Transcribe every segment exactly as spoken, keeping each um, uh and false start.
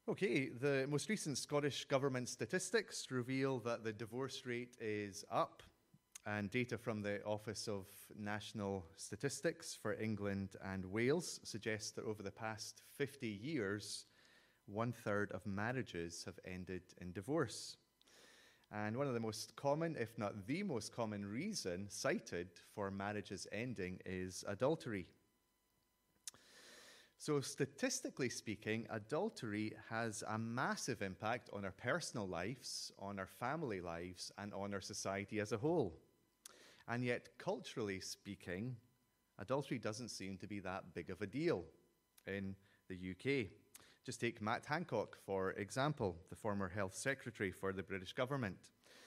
Okay, the most recent Scottish Government statistics reveal that the divorce rate is up, and data from the Office of National Statistics for England and Wales suggests that over the past fifty years, one third of marriages have ended in divorce. And one of the most common, if not the most common reason cited for marriages ending is adultery. So statistically speaking, adultery has a massive impact on our personal lives, on our family lives, and on our society as a whole. And yet, culturally speaking, adultery doesn't seem to be that big of a deal in the U K. Just take Matt Hancock, for example, the former health secretary for the British government.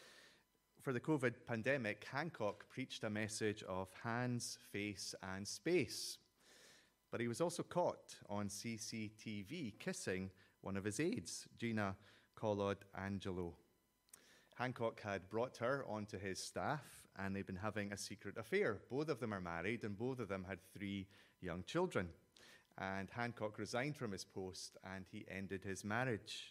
For the COVID pandemic, Hancock preached a message of hands, face, and space. But he was also caught on C C T V kissing one of his aides, Gina Collod Angelo. Hancock had brought her onto his staff, and they'd been having a secret affair. Both of them are married, and both of them had three young children. And Hancock resigned from his post, and he ended his marriage.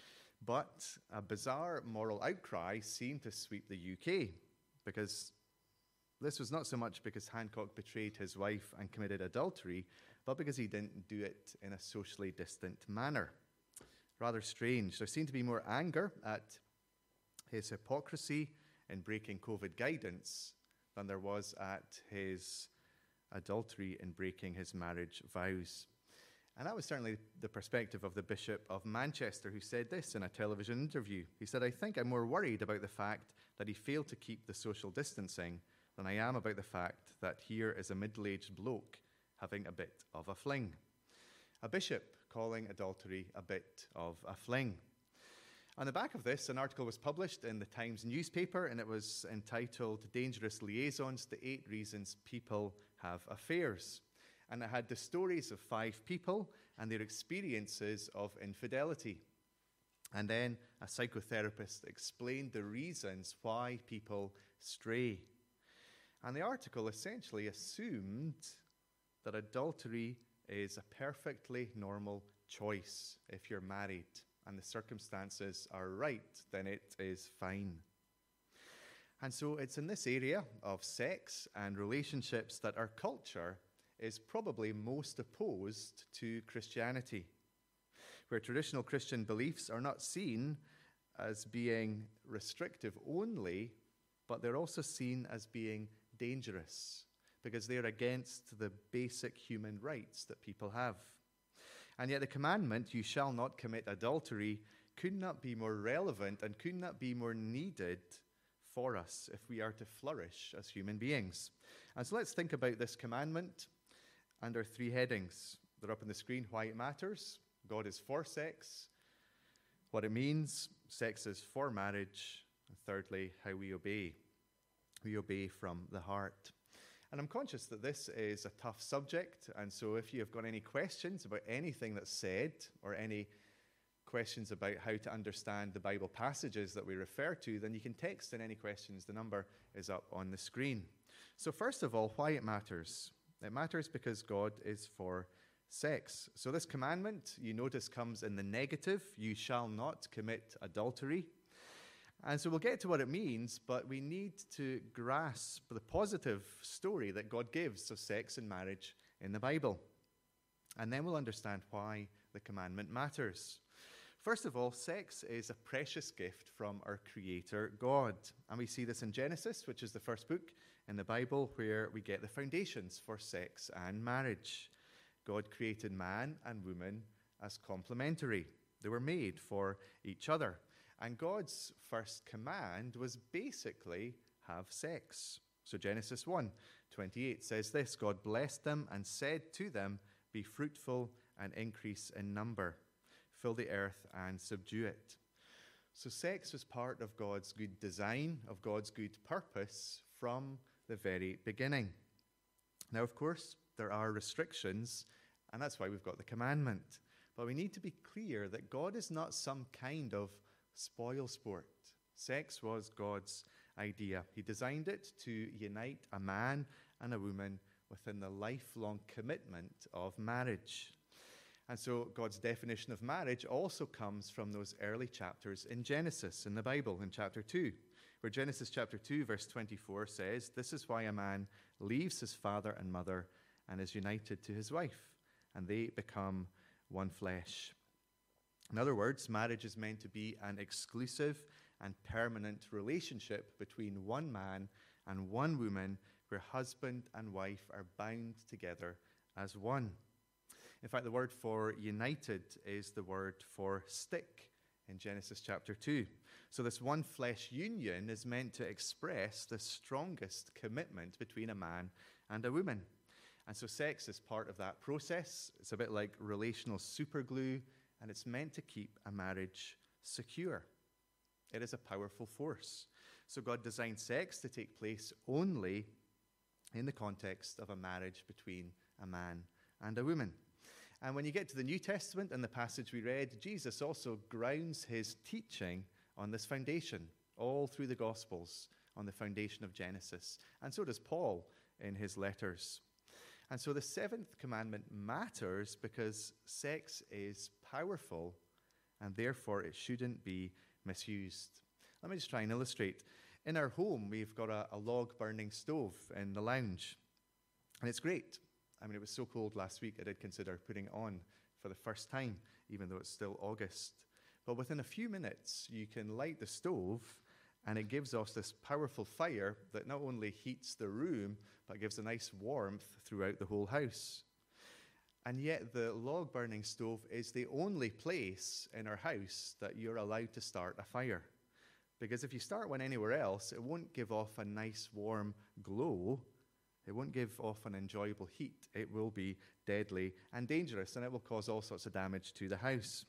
But a bizarre moral outcry seemed to sweep the U K, because this was not so much because Hancock betrayed his wife and committed adultery, but because he didn't do it in a socially distant manner. Rather strange. There seemed to be more anger at his hypocrisy in breaking COVID guidance than there was at his adultery in breaking his marriage vows. And that was certainly the perspective of the Bishop of Manchester, who said this in a television interview. He said, "I think I'm more worried about the fact that he failed to keep the social distancing than I am about the fact that here is a middle-aged bloke having a bit of a fling." A bishop calling adultery a bit of a fling. On the back of this, an article was published in the Times newspaper, and it was entitled "Dangerous Liaisons, the Eight Reasons People Have Affairs." And it had the stories of five people and their experiences of infidelity. And then a psychotherapist explained the reasons why people stray. And the article essentially assumed that adultery is a perfectly normal choice if you're married and the circumstances are right, then it is fine. And so it's in this area of sex and relationships that our culture is probably most opposed to Christianity, where traditional Christian beliefs are not seen as being restrictive only, but they're also seen as being dangerous because they're against the basic human rights that people have. And yet the commandment, "You shall not commit adultery," could not be more relevant and could not be more needed for us if we are to flourish as human beings. And so let's think about this commandment under three headings. They're up on the screen: why it matters, God is for sex, what it means, sex is for marriage, and thirdly, how we obey. We obey from the heart. And I'm conscious that this is a tough subject, and so if you have got any questions about anything that's said, or any questions about how to understand the Bible passages that we refer to, then you can text in any questions. The number is up on the screen. So first of all, why it matters. It matters because God is for sex. So this commandment, you notice, comes in the negative: "You shall not commit adultery." And so we'll get to what it means, but we need to grasp the positive story that God gives of sex and marriage in the Bible. And then we'll understand why the commandment matters. First of all, sex is a precious gift from our Creator God. And we see this in Genesis, which is the first book in the Bible where we get the foundations for sex and marriage. God created man and woman as complementary. They were made for each other. And God's first command was basically have sex. So Genesis one twenty-eight says this: "God blessed them and said to them, be fruitful and increase in number. Fill the earth and subdue it." So sex was part of God's good design, of God's good purpose from the very beginning. Now, of course, there are restrictions, and that's why we've got the commandment. But we need to be clear that God is not some kind of spoil sport. Sex was God's idea. He designed it to unite a man and a woman within the lifelong commitment of marriage. And so God's definition of marriage also comes from those early chapters in Genesis in the Bible, in chapter two, where Genesis chapter two, verse twenty-four says, "This is why a man leaves his father and mother and is united to his wife, and they become one flesh." In other words, marriage is meant to be an exclusive and permanent relationship between one man and one woman, where husband and wife are bound together as one. In fact, the word for united is the word for stick in Genesis chapter two. So this one flesh union is meant to express the strongest commitment between a man and a woman. And so sex is part of that process. It's a bit like relational superglue, and it's meant to keep a marriage secure. It is a powerful force. So God designed sex to take place only in the context of a marriage between a man and a woman. And when you get to the New Testament and the passage we read, Jesus also grounds his teaching on this foundation, all through the Gospels, on the foundation of Genesis. And so does Paul in his letters. And so the seventh commandment matters because sex is powerful, and therefore it shouldn't be misused. Let me just try and illustrate. In our home, we've got a, a log-burning stove in the lounge, and it's great. I mean, it was so cold last week I did consider putting it on for the first time, even though it's still August. But within a few minutes, you can light the stove, and it gives off this powerful fire that not only heats the room, but gives a nice warmth throughout the whole house. And yet the log-burning stove is the only place in our house that you're allowed to start a fire. Because if you start one anywhere else, it won't give off a nice warm glow. It won't give off an enjoyable heat. It will be deadly and dangerous, and it will cause all sorts of damage to the house.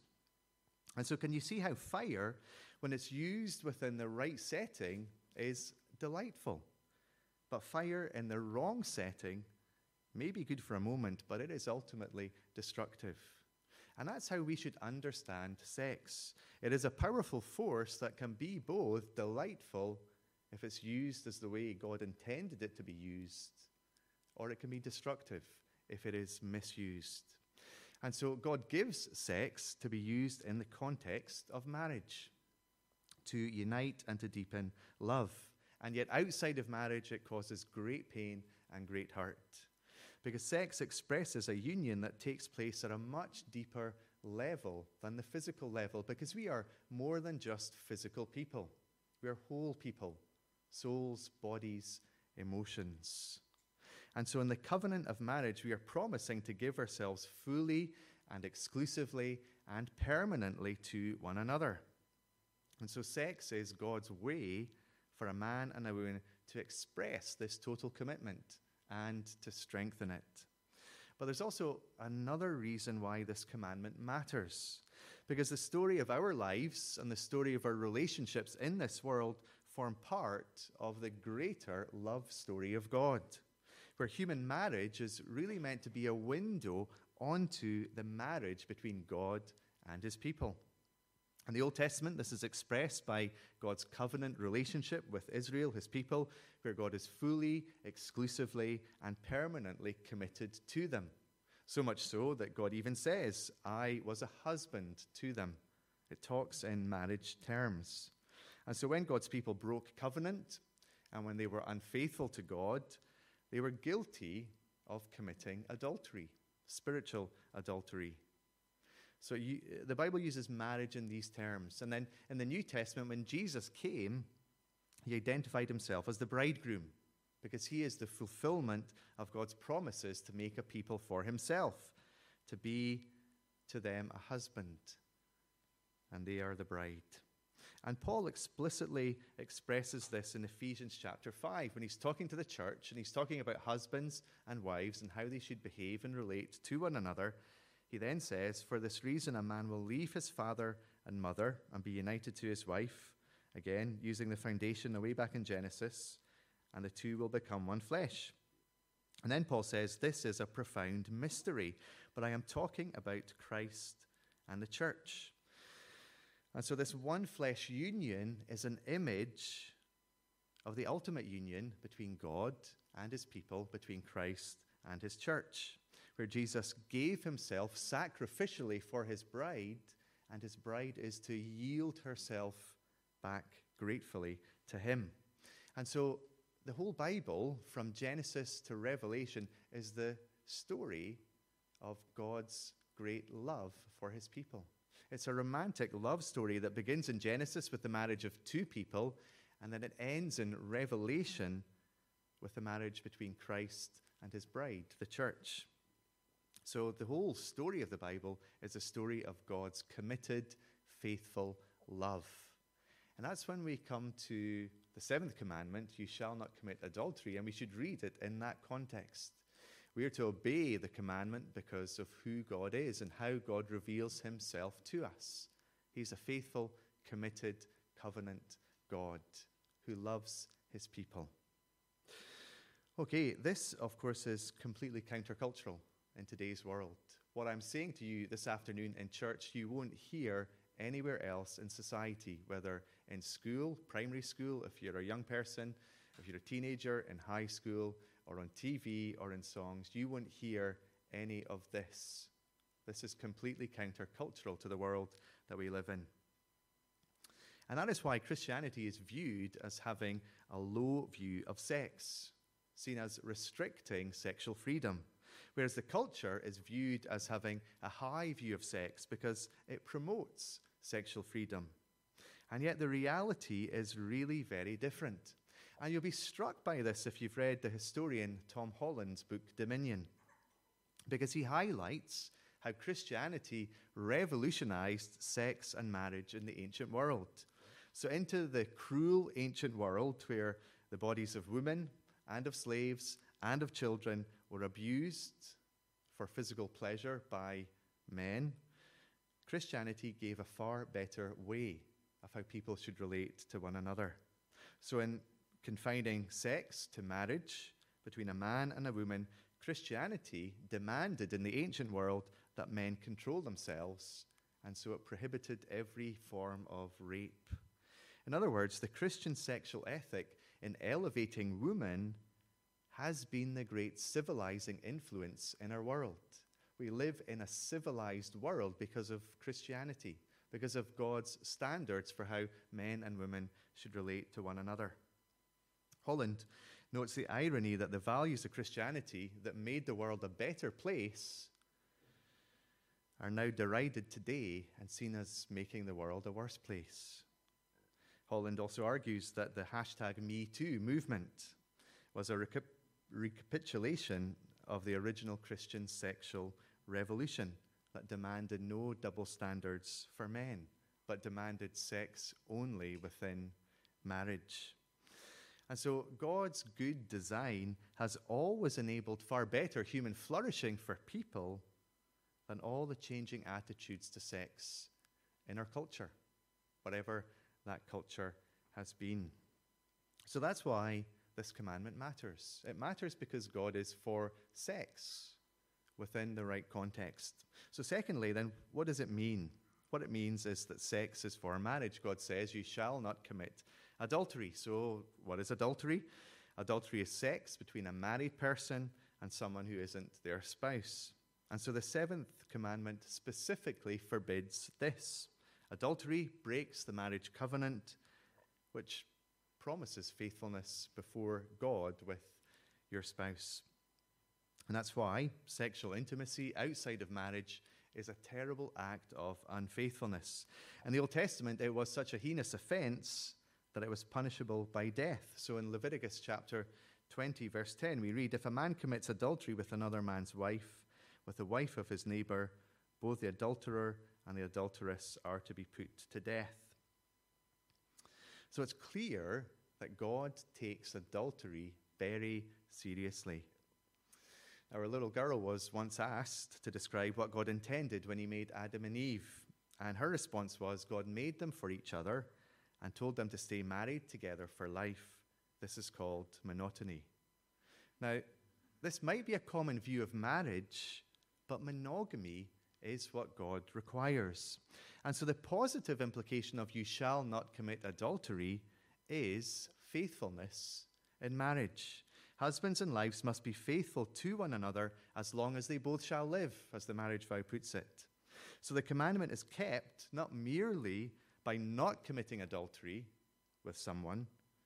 And so can you see how fire, when it's used within the right setting, is delightful? But fire in the wrong setting may be good for a moment, but it is ultimately destructive. And that's how we should understand sex. It is a powerful force that can be both delightful if it's used as the way God intended it to be used, or it can be destructive if it is misused. And so God gives sex to be used in the context of marriage, to unite and to deepen love. And yet outside of marriage, it causes great pain and great hurt. Because sex expresses a union that takes place at a much deeper level than the physical level, because we are more than just physical people. We are whole people, souls, bodies, emotions. And so in the covenant of marriage, we are promising to give ourselves fully and exclusively and permanently to one another. And so sex is God's way for a man and a woman to express this total commitment and to strengthen it. But there's also another reason why this commandment matters. Because the story of our lives and the story of our relationships in this world form part of the greater love story of God, where human marriage is really meant to be a window onto the marriage between God and his people. In the Old Testament, this is expressed by God's covenant relationship with Israel, his people, where God is fully, exclusively, and permanently committed to them. So much so that God even says, "I was a husband to them." It talks in marriage terms. And so when God's people broke covenant, and when they were unfaithful to God, they were guilty of committing adultery, spiritual adultery. So you, the Bible uses marriage in these terms. And then in the New Testament, when Jesus came, he identified himself as the bridegroom, because he is the fulfillment of God's promises to make a people for himself, to be to them a husband, and they are the bride. And Paul explicitly expresses this in Ephesians chapter five, when he's talking to the church, and he's talking about husbands and wives and how they should behave and relate to one another. He then says, "For this reason, a man will leave his father and mother and be united to his wife," again, using the foundation way back in Genesis, "and the two will become one flesh." And then Paul says, "This is a profound mystery, but I am talking about Christ and the church." And so this one flesh union is an image of the ultimate union between God and his people, between Christ and his church, where Jesus gave himself sacrificially for his bride, and his bride is to yield herself back gratefully to him. And so the whole Bible, from Genesis to Revelation, is the story of God's great love for his people. It's a romantic love story that begins in Genesis with the marriage of two people, and then it ends in Revelation with the marriage between Christ and his bride, the church. So the whole story of the Bible is a story of God's committed, faithful love. And that's when we come to the seventh commandment, you shall not commit adultery, and we should read it in that context. We are to obey the commandment because of who God is and how God reveals himself to us. He's a faithful, committed, covenant God who loves his people. Okay, this, of course, is completely countercultural in today's world. What I'm saying to you this afternoon in church, you won't hear anywhere else in society, whether in school, primary school, if you're a young person, if you're a teenager, in high school, or on T V, or in songs. You won't hear any of this. This is completely countercultural to the world that we live in. And that is why Christianity is viewed as having a low view of sex, seen as restricting sexual freedom, whereas the culture is viewed as having a high view of sex because it promotes sexual freedom. And yet the reality is really very different. And you'll be struck by this if you've read the historian Tom Holland's book, Dominion, because he highlights how Christianity revolutionized sex and marriage in the ancient world. So into the cruel ancient world where the bodies of women and of slaves and of children were abused for physical pleasure by men, Christianity gave a far better way of how people should relate to one another. So in confining sex to marriage between a man and a woman, Christianity demanded in the ancient world that men control themselves, and so it prohibited every form of rape. In other words, the Christian sexual ethic in elevating women has been the great civilizing influence in our world. We live in a civilized world because of Christianity, because of God's standards for how men and women should relate to one another. Holland notes the irony that the values of Christianity that made the world a better place are now derided today and seen as making the world a worse place. Holland also argues that the hashtag Me Too movement was a recap- recapitulation of the original Christian sexual revolution that demanded no double standards for men, but demanded sex only within marriage. And so God's good design has always enabled far better human flourishing for people than all the changing attitudes to sex in our culture, whatever that culture has been. So that's why this commandment matters. It matters because God is for sex within the right context. So secondly, then, what does it mean? What it means is that sex is for marriage. God says, you shall not commit adultery. So what is adultery? Adultery is sex between a married person and someone who isn't their spouse. And so the seventh commandment specifically forbids this. Adultery breaks the marriage covenant, which promises faithfulness before God with your spouse. And that's why sexual intimacy outside of marriage is a terrible act of unfaithfulness. In the Old Testament, it was such a heinous offense that it was punishable by death. So in Leviticus chapter twenty, verse ten, we read, if a man commits adultery with another man's wife, with the wife of his neighbor, both the adulterer and the adulteress are to be put to death. So it's clear that God takes adultery very seriously. Our little girl was once asked to describe what God intended when he made Adam and Eve. And her response was, God made them for each other and told them to stay married together for life. This is called monotony. Now, this might be a common view of marriage, but monogamy is what God requires. And so the positive implication of you shall not commit adultery is faithfulness in marriage. Husbands and wives must be faithful to one another as long as they both shall live, as the marriage vow puts it. So the commandment is kept not merely by not committing adultery with someone,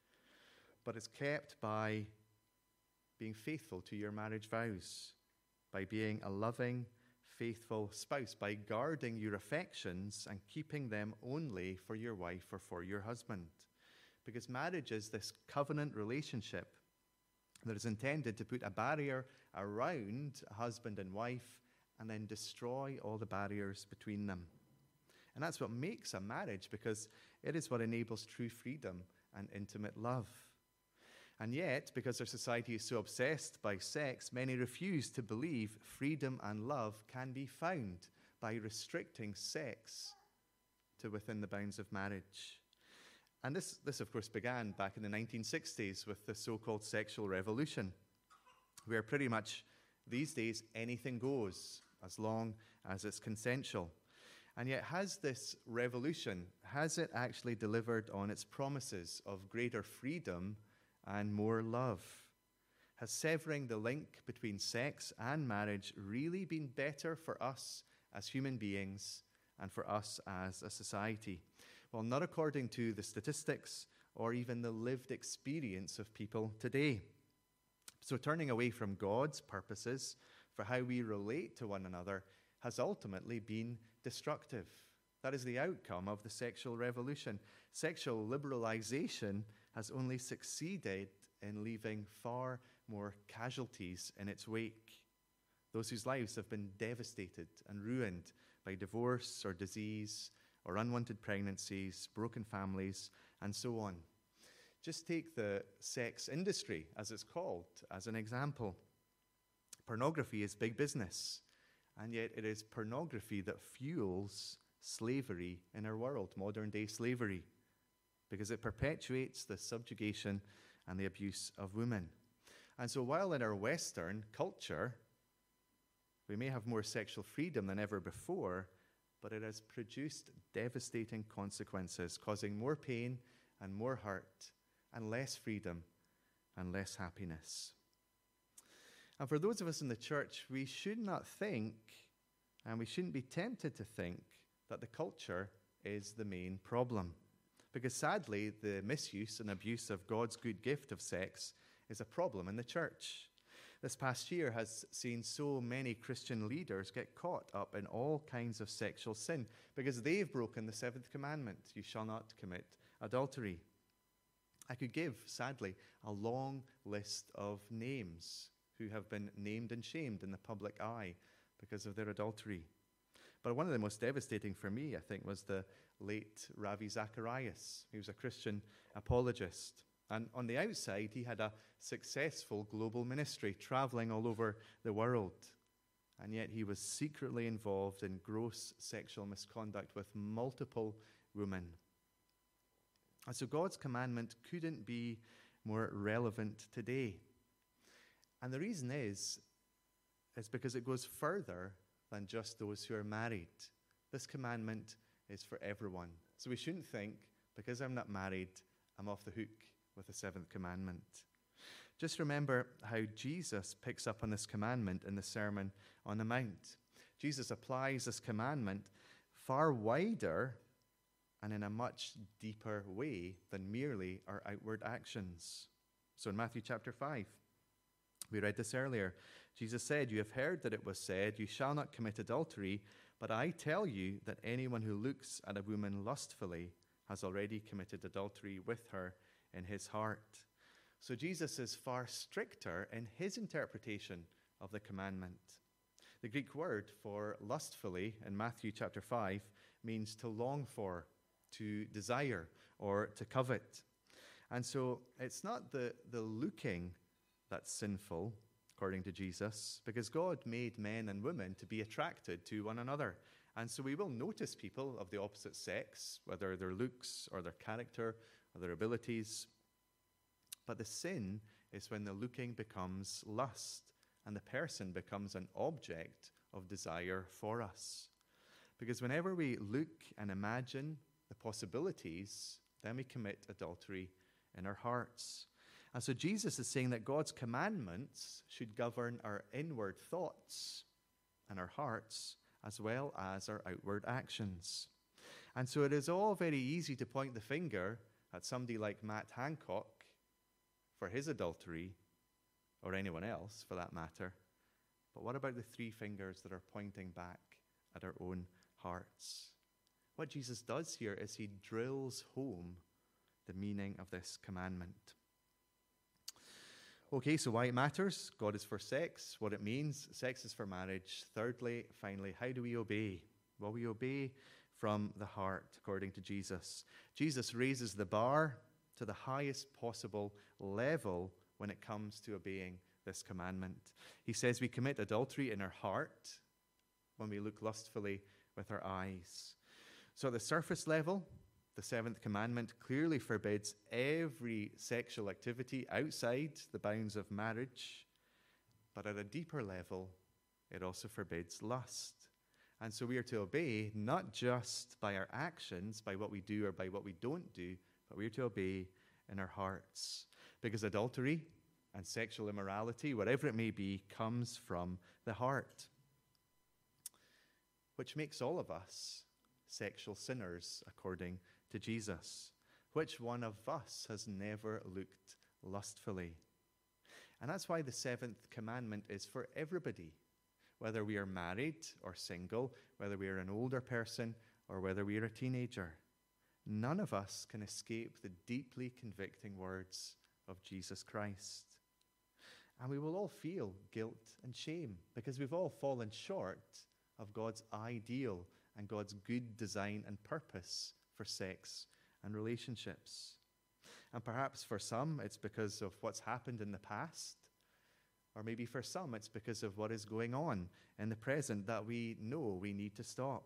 but it's kept by being faithful to your marriage vows, by being a loving, faithful spouse, by guarding your affections and keeping them only for your wife or for your husband. Because marriage is this covenant relationship that is intended to put a barrier around a husband and wife and then destroy all the barriers between them. And that's what makes a marriage, because it is what enables true freedom and intimate love. And yet, because our society is so obsessed by sex, many refuse to believe freedom and love can be found by restricting sex to within the bounds of marriage. And this, this, of course, began back in the nineteen sixties with the so-called sexual revolution, where pretty much these days anything goes as long as it's consensual. And yet, has this revolution, has it actually delivered on its promises of greater freedom and more love? Has severing the link between sex and marriage really been better for us as human beings and for us as a society? Well, not according to the statistics or even the lived experience of people today. So turning away from God's purposes for how we relate to one another has ultimately been destructive. That is the outcome of the sexual revolution. Sexual liberalization has only succeeded in leaving far more casualties in its wake. Those whose lives have been devastated and ruined by divorce or disease or unwanted pregnancies, broken families, and so on. Just take the sex industry, as it's called, as an example. Pornography is big business, and yet it is pornography that fuels slavery in our world, modern-day slavery, because it perpetuates the subjugation and the abuse of women. And so while in our Western culture, we may have more sexual freedom than ever before, but it has produced devastating consequences, causing more pain and more hurt and less freedom and less happiness. And for those of us in the church, we should not think, and we shouldn't be tempted to think, that the culture is the main problem. Because sadly, the misuse and abuse of God's good gift of sex is a problem in the church. This past year has seen so many Christian leaders get caught up in all kinds of sexual sin because they've broken the seventh commandment, you shall not commit adultery. I could give, sadly, a long list of names who have been named and shamed in the public eye because of their adultery. But one of the most devastating for me, I think, was the late Ravi Zacharias. He was a Christian apologist. And on the outside, he had a successful global ministry traveling all over the world. And yet he was secretly involved in gross sexual misconduct with multiple women. And so God's commandment couldn't be more relevant today. And the reason is, is because it goes further than just those who are married. This commandment is for everyone. So we shouldn't think, because I'm not married, I'm off the hook with the seventh commandment. Just remember how Jesus picks up on this commandment in the Sermon on the Mount. Jesus applies this commandment far wider and in a much deeper way than merely our outward actions. So in Matthew chapter five, we read this earlier. Jesus said, "You have heard that it was said, 'You shall not commit adultery,' but I tell you that anyone who looks at a woman lustfully has already committed adultery with her in his heart." So Jesus is far stricter in his interpretation of the commandment. The Greek word for lustfully in Matthew chapter five means to long for, to desire, or to covet. And so it's not the, the looking that's sinful, according to Jesus, because God made men and women to be attracted to one another. And so we will notice people of the opposite sex, whether their looks or their character or their abilities. But the sin is when the looking becomes lust and the person becomes an object of desire for us. Because whenever we look and imagine the possibilities, then we commit adultery in our hearts. And so Jesus is saying that God's commandments should govern our inward thoughts and our hearts, as well as our outward actions. And so it is all very easy to point the finger at somebody like Matt Hancock for his adultery, or anyone else for that matter. But what about the three fingers that are pointing back at our own hearts? What Jesus does here is he drills home the meaning of this commandment. Okay, so why it matters? God is for sex, what it means. Sex is for marriage. Thirdly, finally, how do we obey? Well, we obey from the heart, according to Jesus. Jesus raises the bar to the highest possible level when it comes to obeying this commandment. He says we commit adultery in our heart when we look lustfully with our eyes. So at the surface level, the seventh commandment clearly forbids every sexual activity outside the bounds of marriage. But at a deeper level, it also forbids lust. And so we are to obey not just by our actions, by what we do or by what we don't do, but we are to obey in our hearts. Because adultery and sexual immorality, whatever it may be, comes from the heart, which makes all of us sexual sinners, according to Jesus. Which one of us has never looked lustfully? And that's why the seventh commandment is for everybody, whether we are married or single, whether we are an older person or whether we are a teenager. None of us can escape the deeply convicting words of Jesus Christ. And we will all feel guilt and shame because we've all fallen short of God's ideal and God's good design and purpose for sex and relationships. And perhaps for some, it's because of what's happened in the past, or maybe for some, it's because of what is going on in the present that we know we need to stop.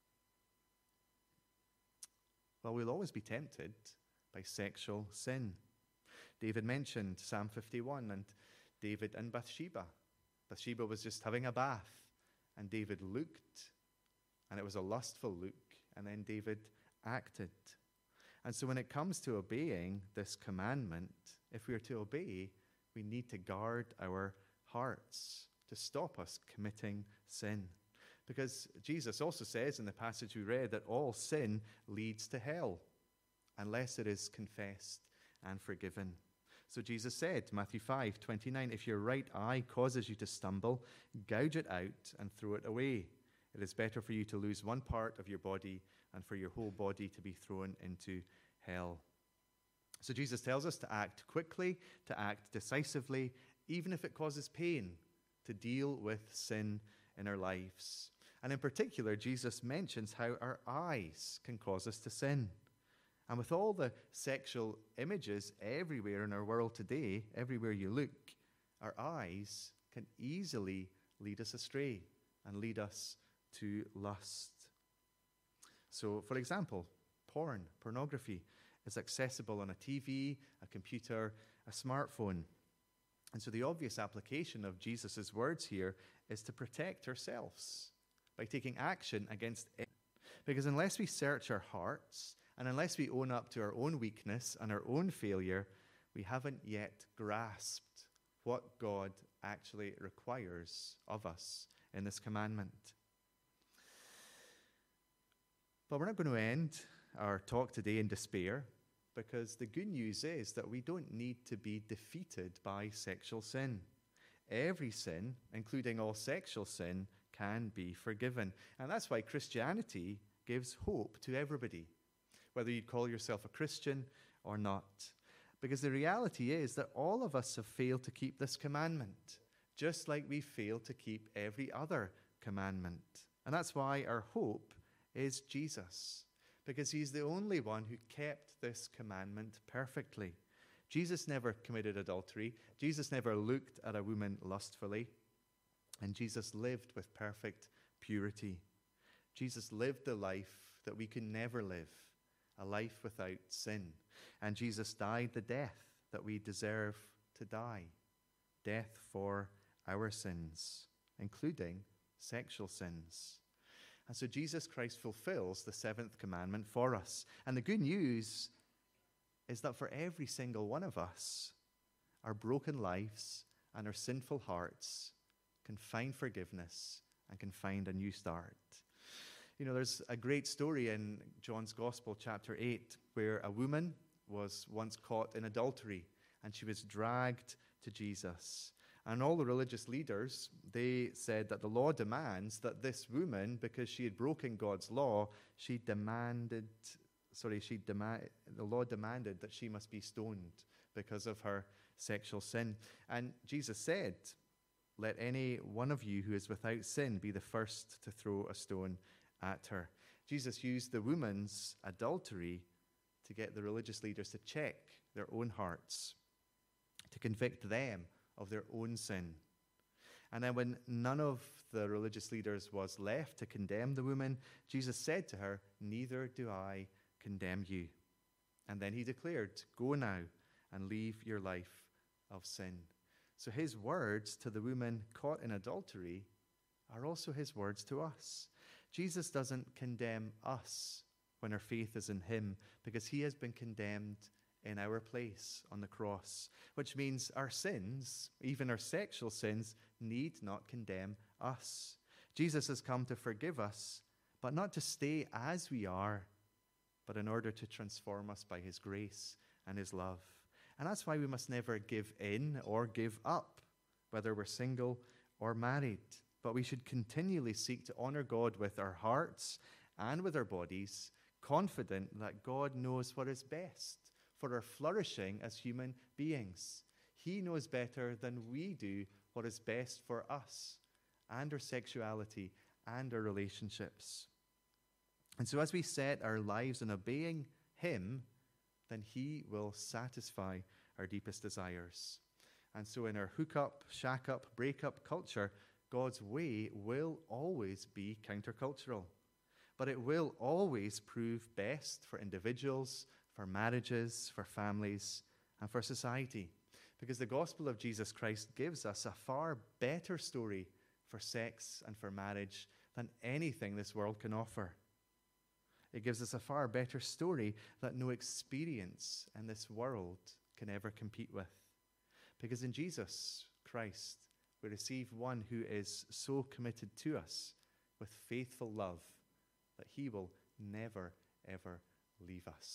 Well, we'll always be tempted by sexual sin. David mentioned Psalm fifty-one and David and Bathsheba. Bathsheba was just having a bath, and David looked, and it was a lustful look, and then David acted. And so when it comes to obeying this commandment, if we are to obey, we need to guard our hearts to stop us committing sin. Because Jesus also says in the passage we read that all sin leads to hell unless it is confessed and forgiven. So Jesus said, Matthew five twenty-nine, if your right eye causes you to stumble, gouge it out and throw it away. It is better for you to lose one part of your body and for your whole body to be thrown into hell. So Jesus tells us to act quickly, to act decisively, even if it causes pain, to deal with sin in our lives. And in particular, Jesus mentions how our eyes can cause us to sin. And with all the sexual images everywhere in our world today, everywhere you look, our eyes can easily lead us astray and lead us to lust. So, for example, porn, pornography, is accessible on a T V, a computer, a smartphone. And so the obvious application of Jesus' words here is to protect ourselves by taking action against it. Because unless we search our hearts, and unless we own up to our own weakness and our own failure, we haven't yet grasped what God actually requires of us in this commandment. But we're not going to end our talk today in despair, because the good news is that we don't need to be defeated by sexual sin. Every sin, including all sexual sin, can be forgiven. And that's why Christianity gives hope to everybody, whether you call yourself a Christian or not. Because the reality is that all of us have failed to keep this commandment, just like we fail to keep every other commandment. And that's why our hope is Jesus, because he's the only one who kept this commandment perfectly. Jesus never committed adultery. Jesus never looked at a woman lustfully. And Jesus lived with perfect purity. Jesus lived the life that we can never live, a life without sin. And Jesus died the death that we deserve to die, death for our sins, including sexual sins. And so Jesus Christ fulfills the seventh commandment for us. And the good news is that for every single one of us, our broken lives and our sinful hearts can find forgiveness and can find a new start. You know, there's a great story in John's Gospel, chapter eight, where a woman was once caught in adultery and she was dragged to Jesus. And all the religious leaders, they said that the law demands that this woman, because she had broken God's law, she demanded, sorry, she demand, the law demanded that she must be stoned because of her sexual sin. And Jesus said, "Let any one of you who is without sin be the first to throw a stone at her." Jesus used the woman's adultery to get the religious leaders to check their own hearts, to convict them of their own sin. And then when none of the religious leaders was left to condemn the woman, Jesus said to her, "Neither do I condemn you." And then he declared, "Go now and leave your life of sin." So his words to the woman caught in adultery are also his words to us. Jesus doesn't condemn us when our faith is in him, because he has been condemned in our place on the cross, which means our sins, even our sexual sins, need not condemn us. Jesus has come to forgive us, but not to stay as we are, but in order to transform us by his grace and his love. And that's why we must never give in or give up, whether we're single or married. But we should continually seek to honor God with our hearts and with our bodies, confident that God knows what is best for our flourishing as human beings. He knows better than we do what is best for us and our sexuality and our relationships. And so as we set our lives in obeying him, then he will satisfy our deepest desires. And so in our hook-up, shack-up, break-up culture, God's way will always be countercultural. But it will always prove best for individuals, for marriages, for families, and for society. Because the gospel of Jesus Christ gives us a far better story for sex and for marriage than anything this world can offer. It gives us a far better story that no experience in this world can ever compete with. Because in Jesus Christ, we receive one who is so committed to us with faithful love that he will never, ever leave us.